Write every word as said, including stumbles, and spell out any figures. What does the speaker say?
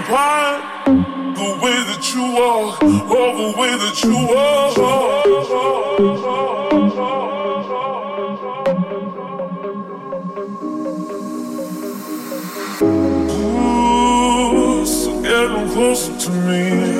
why the way that you walk, oh, the way that you walk. Ooh, so getting closer to me.